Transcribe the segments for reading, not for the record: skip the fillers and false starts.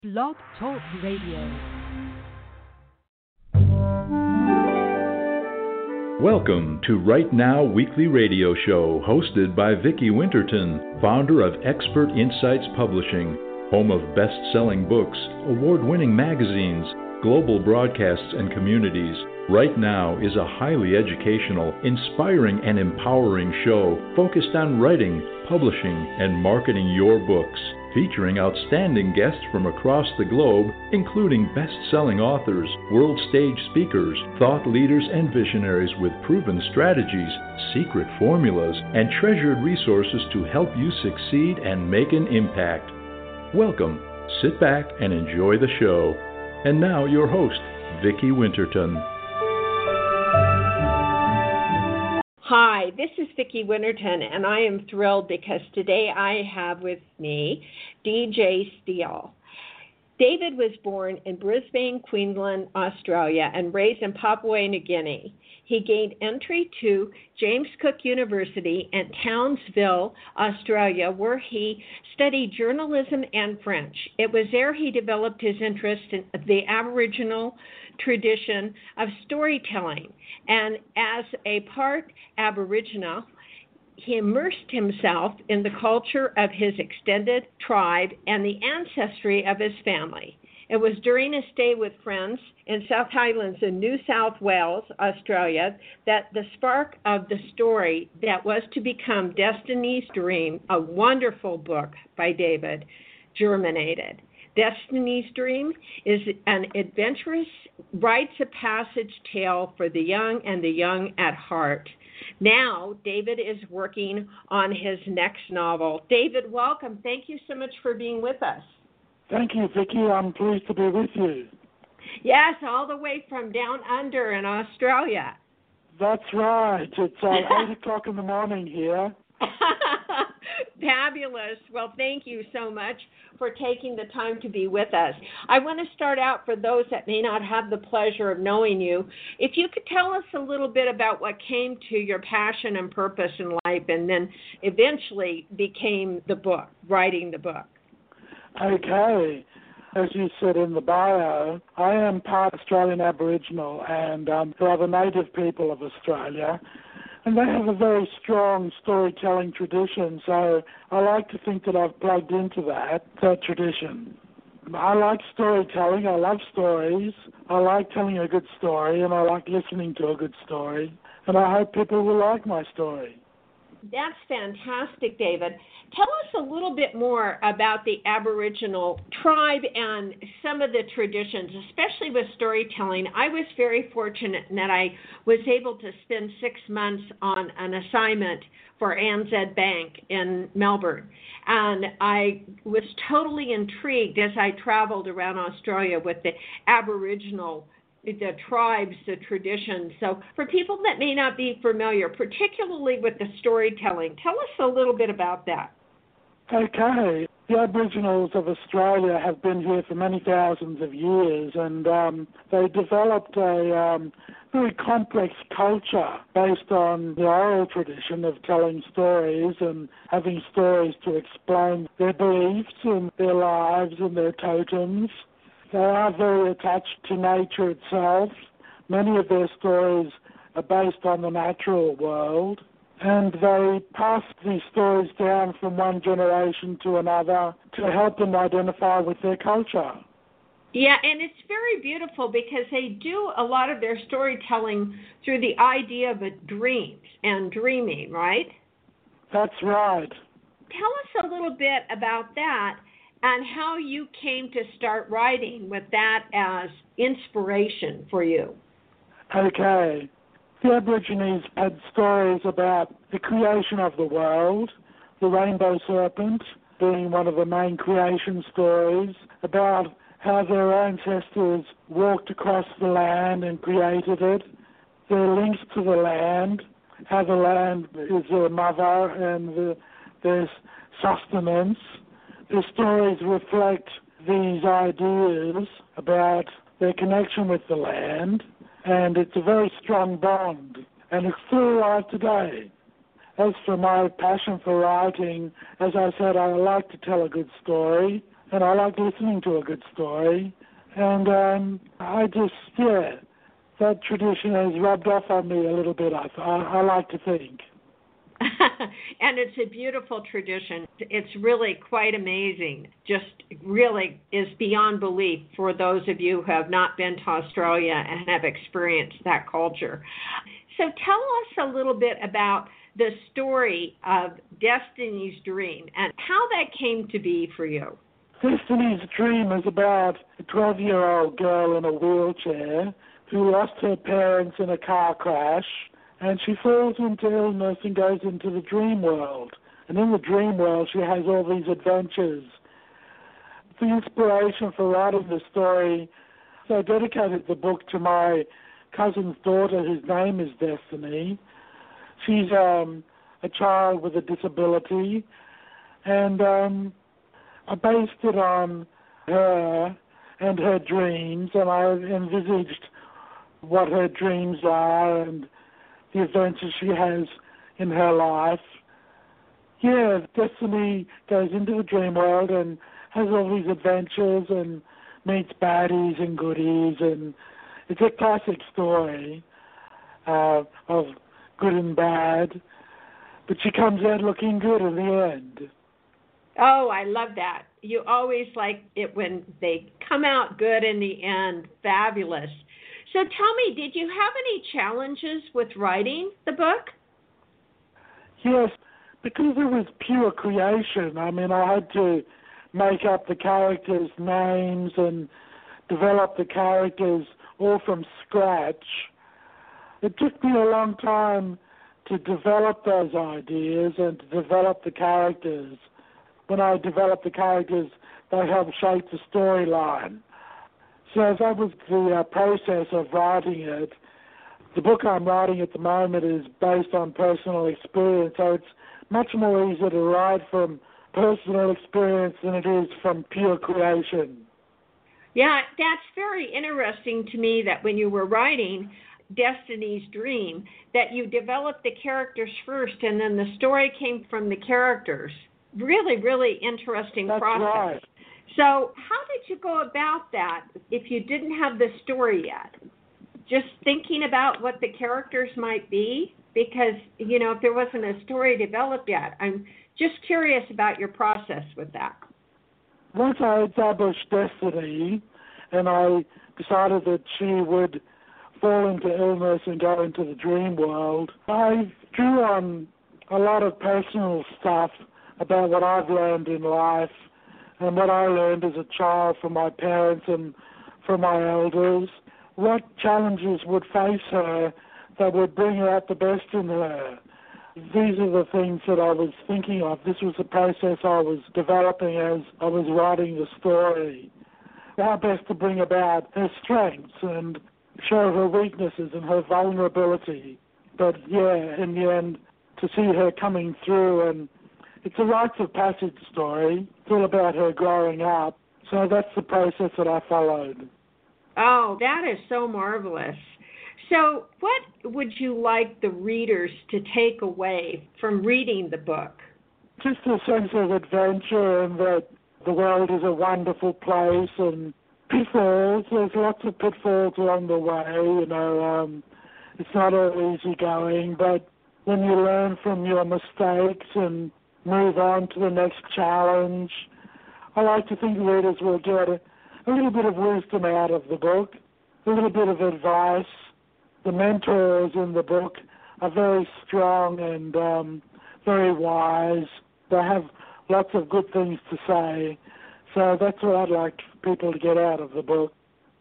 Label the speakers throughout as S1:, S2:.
S1: Blog Talk Radio.
S2: Welcome to Right Now Weekly Radio Show, hosted by Vicki Winterton, founder of Expert Insights Publishing, home of best-selling books, award-winning magazines, global broadcasts and communities. Right Now is a highly educational, inspiring, and empowering show focused on writing, publishing, and marketing your books, featuring outstanding guests from across the globe, including best-selling authors, world stage speakers, thought leaders, and visionaries with proven strategies, secret formulas, and treasured resources to help you succeed and make an impact. Welcome, sit back, and enjoy the show. And now your host, Vicki Winterton.
S3: Hi, this is Vicki Winterton, and I am thrilled because today I have with me DJ Steele. David was born in Brisbane, Queensland, Australia, and raised in Papua New Guinea. He gained entry to James Cook University in Townsville, Australia, where he studied journalism and French. It was there he developed his interest in the Aboriginal tradition of storytelling, and as a part Aboriginal, he immersed himself in the culture of his extended tribe and the ancestry of his family. It was during a stay with friends in South Highlands in New South Wales, Australia, that the spark of the story that was to become Destiny's Dream, a wonderful book by David, germinated. Destiny's Dream is an adventurous rites of passage tale for the young and the young at heart. Now, David is working on his next novel. David, welcome. Thank you so much for being with us.
S4: Thank you, Vicki. I'm pleased to be with you.
S3: Yes, all the way from down under in Australia.
S4: That's right. It's 8 o'clock in the morning here.
S3: Fabulous. Well, thank you so much for taking the time to be with us. I want to start out, for those that may not have the pleasure of knowing you, if you could tell us a little bit about what came to your passion and purpose in life and then eventually became the book, writing the book.
S4: Okay. As you said in the bio, I am part Australian Aboriginal and who are the native people of Australia. And they have a very strong storytelling tradition, so I like to think that I've plugged into that tradition. I like storytelling, I love stories, I like telling a good story, and I like listening to a good story, and I hope people will like my story.
S3: That's fantastic, David. Tell us a little bit more about the Aboriginal tribe and some of the traditions, especially with storytelling. I was very fortunate in that I was able to spend 6 months on an assignment for ANZ Bank in Melbourne. And I was totally intrigued as I traveled around Australia with the Aboriginal, the tribes, the traditions. So for people that may not be familiar, particularly with the storytelling, tell us a little bit about that.
S4: Okay. The Aboriginals of Australia have been here for many thousands of years, and they developed a very complex culture based on the oral tradition of telling stories and having stories to explain their beliefs and their lives and their totems. They are very attached to nature itself. Many of their stories are based on the natural world, and they pass these stories down from one generation to another to help them identify with their culture.
S3: Yeah, and it's very beautiful because they do a lot of their storytelling through the idea of dreams and dreaming, right?
S4: That's right.
S3: Tell us a little bit about that and how you came to start writing with that as inspiration for you.
S4: Okay. The Aborigines had stories about the creation of the world, the rainbow serpent being one of the main creation stories, about how their ancestors walked across the land and created it, their links to the land, how the land is their mother and their sustenance. The stories reflect these ideas about their connection with the land, and it's a very strong bond, and it's still alive today. As for my passion for writing, as I said, I like to tell a good story, and I like listening to a good story. And that tradition has rubbed off on me a little bit, I like to think.
S3: And it's a beautiful tradition. It's really quite amazing. Just really is beyond belief for those of you who have not been to Australia and have experienced that culture. So tell us a little bit about the story of Destiny's Dream and how that came to be for you.
S4: Destiny's Dream is about a 12-year-old girl in a wheelchair who lost her parents in a car crash, and she falls into illness and goes into the dream world. And in the dream world, she has all these adventures. The inspiration for writing the story, so I dedicated the book to my cousin's daughter, whose name is Destiny. She's a child with a disability, and I based it on her and her dreams, and I envisaged what her dreams are and the adventures she has in her life. Yeah, Destiny goes into the dream world and has all these adventures and meets baddies and goodies, and it's a classic story of good and bad, but she comes out looking good in the end.
S3: Oh, I love that. You always like it when they come out good in the end. Fabulous. So tell me, did you have any challenges with writing the book?
S4: Yes, because it was pure creation. I mean, I had to make up the characters' names and develop the characters all from scratch. It took me a long time to develop those ideas and to develop the characters. When I developed the characters, they helped shape the storyline. So that was the process of writing it. The book I'm writing at the moment is based on personal experience, so it's much more easy to write from personal experience than it is from pure creation.
S3: Yeah, that's very interesting to me that when you were writing Destiny's Dream, that you developed the characters first and then the story came from the characters. Really, really interesting process.
S4: That's right.
S3: So how did you go about that if you didn't have the story yet? Just thinking about what the characters might be? Because, you know, if there wasn't a story developed yet, I'm just curious about your process with that.
S4: Once I established Destiny and I decided that she would fall into illness and go into the dream world, I drew on a lot of personal stuff about what I've learned in life and what I learned as a child from my parents and from my elders, what challenges would face her that would bring out the best in her. These are the things that I was thinking of. This was the process I was developing as I was writing the story. How best to bring about her strengths and show her weaknesses and her vulnerability. But yeah, in the end, to see her coming through, and it's a rites of passage story. It's all about her growing up. So that's the process that I followed.
S3: Oh, that is so marvelous. So what would you like the readers to take away from reading the book?
S4: Just a sense of adventure and that the world is a wonderful place, and pitfalls. There's lots of pitfalls along the way. You know, it's not all easy going, but when you learn from your mistakes and move on to the next challenge, I like to think readers will get a little bit of wisdom out of the book, a little bit of advice. The mentors in the book are very strong and very wise. They have lots of good things to say. So that's what I'd like people to get out of the book.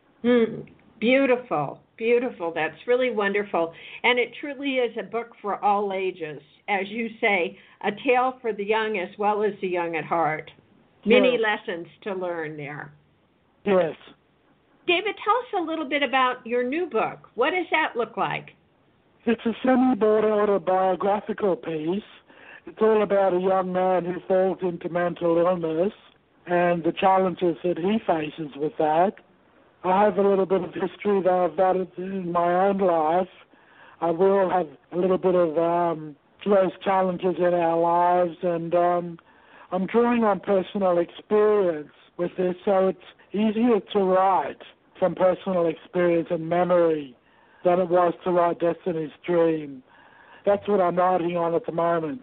S3: Beautiful, beautiful. That's really wonderful. And it truly is a book for all ages. As you say, a tale for the young as well as the young at heart. Many lessons to learn there.
S4: Yes.
S3: David, tell us a little bit about your new book. What does that look like?
S4: It's a semi-border autobiographical piece. It's all about a young man who falls into mental illness and the challenges that he faces with that. I have a little bit of history of that in my own life. I will have a little bit of those challenges in our lives, and I'm drawing on personal experience with this, so it's easier to write from personal experience and memory than it was to write Destiny's Dream. That's what I'm writing on at the moment.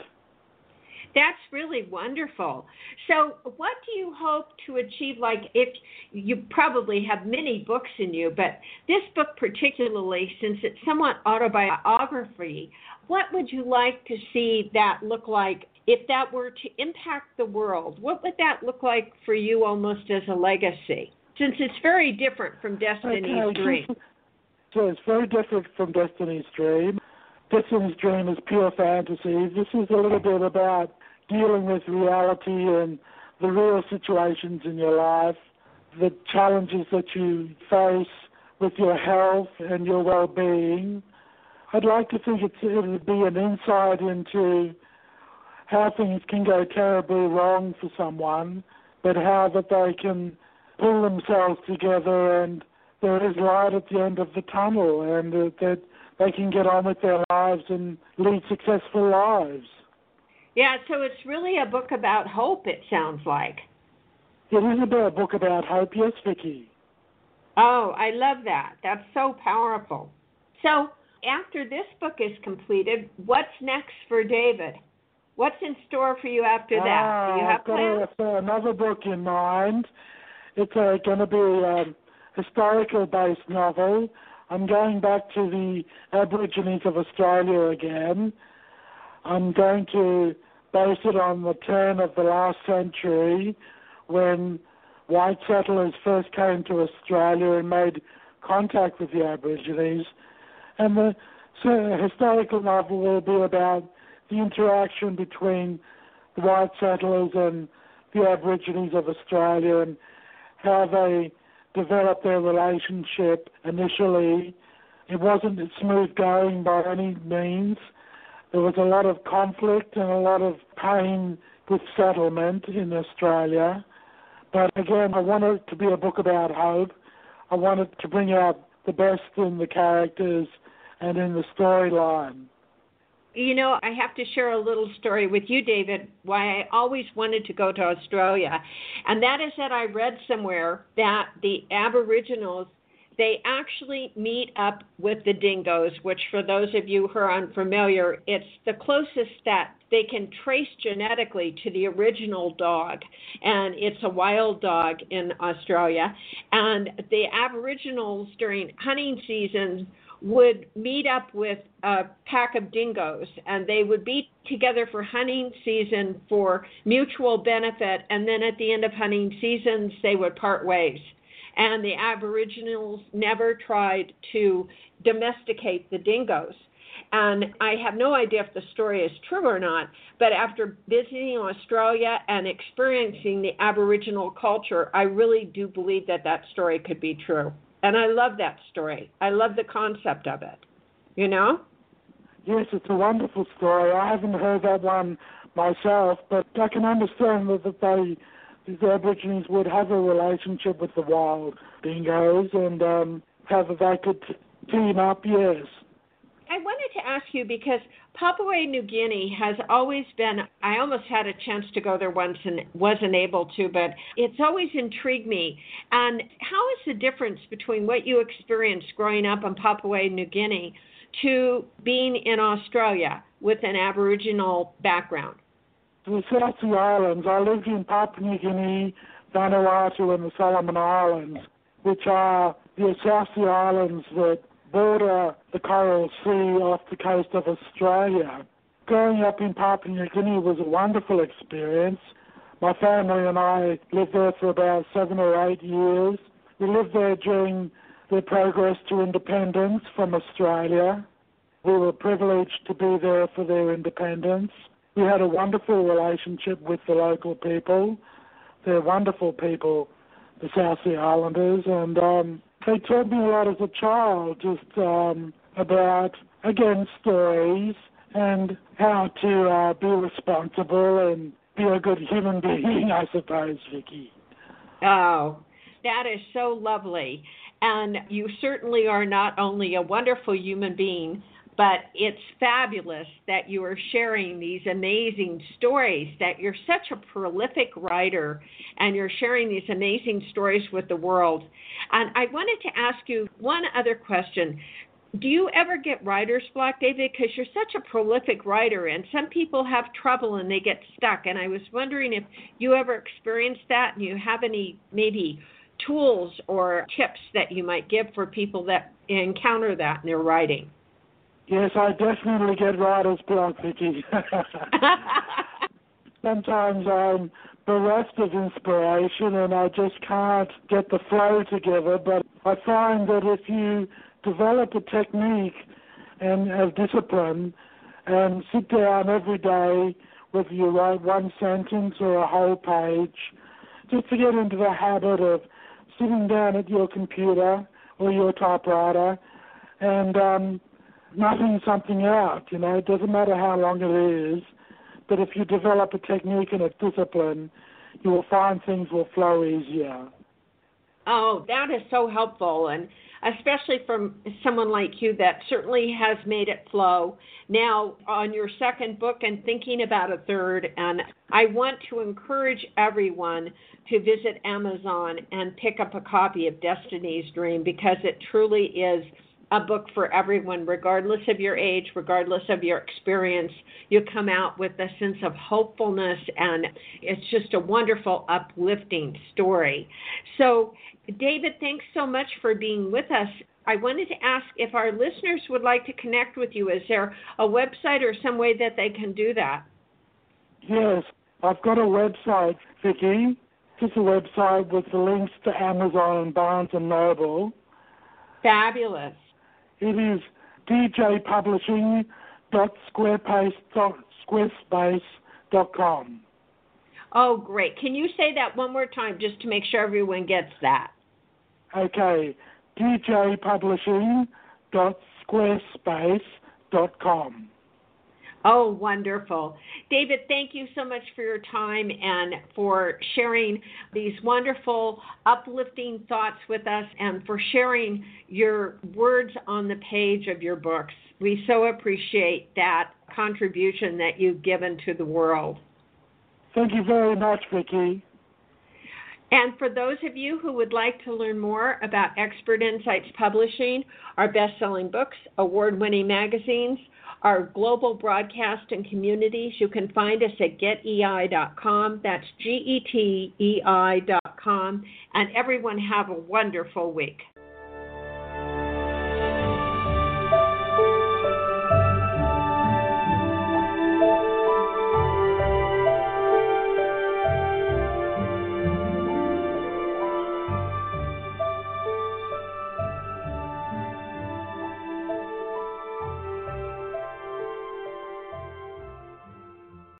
S3: That's really wonderful. So what do you hope to achieve? Like, if you probably have many books in you, but this book particularly, since it's somewhat autobiography, what would you like to see that look like if that were to impact the world? What would that look like for you almost as a legacy, since it's very different from Destiny's Dream?
S4: So it's very different from Destiny's Dream. Destiny's Dream is pure fantasy. This is a little bit about dealing with reality and the real situations in your life, the challenges that you face with your health and your well-being. I'd like to think it would be an insight into how things can go terribly wrong for someone, but how that they can pull themselves together and there is light at the end of the tunnel, and that they can get on with their lives and lead successful lives.
S3: Yeah, so it's really a book about hope, it sounds like.
S4: It is a book about hope, yes, Vicki.
S3: Oh, I love that. That's so powerful. So after this book is completed, what's next for David? What's in store for you after that? Do you have plans?
S4: I've got another book in mind. It's going to be a historical-based novel. I'm going back to the Aborigines of Australia again. I'm going to base it on the turn of the last century when white settlers first came to Australia and made contact with the Aborigines. And the historical novel will be about the interaction between the white settlers and the Aborigines of Australia and how they developed their relationship initially. It wasn't smooth going by any means. There was a lot of conflict and a lot of pain with settlement in Australia. But again, I want it to be a book about hope. I want it to bring out the best in the characters and in the storyline.
S3: You know, I have to share a little story with you, David, why I always wanted to go to Australia. And that is that I read somewhere that the Aboriginals, they actually meet up with the dingoes, which for those of you who are unfamiliar, it's the closest that they can trace genetically to the original dog. And it's a wild dog in Australia. And the Aboriginals during hunting seasons would meet up with a pack of dingoes, and they would be together for hunting season for mutual benefit, and then at the end of hunting seasons, they would part ways. And the Aboriginals never tried to domesticate the dingoes. And I have no idea if the story is true or not, but after visiting Australia and experiencing the Aboriginal culture, I really do believe that that story could be true. And I love that story. I love the concept of it, you know?
S4: Yes, it's a wonderful story. I haven't heard that one myself, but I can understand that these Aborigines would have a relationship with the wild dingoes and how they could team up, yes.
S3: I wanted to ask you because Papua New Guinea has always been, I almost had a chance to go there once and wasn't able to, but it's always intrigued me. And how is the difference between what you experienced growing up in Papua New Guinea to being in Australia with an Aboriginal background?
S4: The South Sea Islands, I lived in Papua New Guinea, Vanuatu and the Solomon Islands, which are the South Sea Islands that border the Coral Sea off the coast of Australia. Growing up in Papua New Guinea was a wonderful experience. My family and I lived there for about 7 or 8 years. We lived there during the progress to independence from Australia. We were privileged to be there for their independence. We had a wonderful relationship with the local people. They're wonderful people, the South Sea Islanders, and they taught me a lot as a child, just about, again, stories and how to be responsible and be a good human being, I suppose, Vicki.
S3: Oh, that is so lovely. And you certainly are not only a wonderful human being, But it's fabulous that you are sharing these amazing stories, that you're such a prolific writer, and you're sharing these amazing stories with the world. And I wanted to ask you one other question. Do you ever get writer's block, David? Because you're such a prolific writer, and some people have trouble and they get stuck. And I was wondering if you ever experienced that, and you have any maybe tools or tips that you might give for people that encounter that in their writing.
S4: Yes, I definitely get writer's block, Vicki. Sometimes I'm bereft of inspiration and I just can't get the flow together, but I find that if you develop a technique and have discipline and sit down every day, whether you write one sentence or a whole page, just to get into the habit of sitting down at your computer or your typewriter and knocking something out. It doesn't matter how long it is, but if you develop a technique and a discipline, you will find things will flow easier.
S3: Oh, that is so helpful, and especially from someone like you that certainly has made it flow. Now, on your second book and thinking about a third, and I want to encourage everyone to visit Amazon and pick up a copy of Destiny's Dream, because it truly is a book for everyone, regardless of your age, regardless of your experience. You come out with a sense of hopefulness, and it's just a wonderful, uplifting story. So, David, thanks so much for being with us. I wanted to ask if our listeners would like to connect with you. Is there a website or some way that they can do that?
S4: Yes, I've got a website, Vicki. It's a website with the links to Amazon and Barnes & Noble.
S3: Fabulous.
S4: It is djpublishing.squarespace.com.
S3: Oh, great. Can you say that one more time just to make sure everyone gets that?
S4: Okay. djpublishing.squarespace.com.
S3: Oh, wonderful. David, thank you so much for your time and for sharing these wonderful, uplifting thoughts with us and for sharing your words on the page of your books. We so appreciate that contribution that you've given to the world.
S4: Thank you very much, Vicki.
S3: And for those of you who would like to learn more about Expert Insights Publishing, our best-selling books, award-winning magazines, our global broadcast and communities, you can find us at getei.com. That's getei.com. And everyone have a wonderful week.